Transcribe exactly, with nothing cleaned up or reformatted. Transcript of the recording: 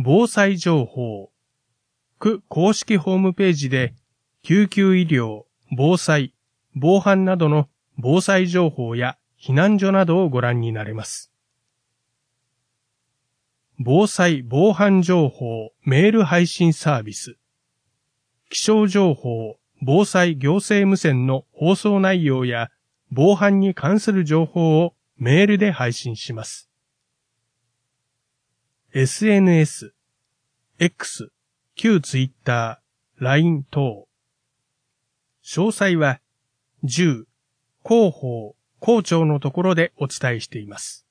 防災情報。区公式ホームページで、救急医療、防災、防犯などの防災情報や避難所などをご覧になれます。防災・防犯情報メール配信サービス。気象情報、防災行政無線の放送内容や防犯に関する情報をメールで配信します。エスエヌエス、X、旧 Twitter、ライン 等。詳細はじゅう広報、校長のところでお伝えしています。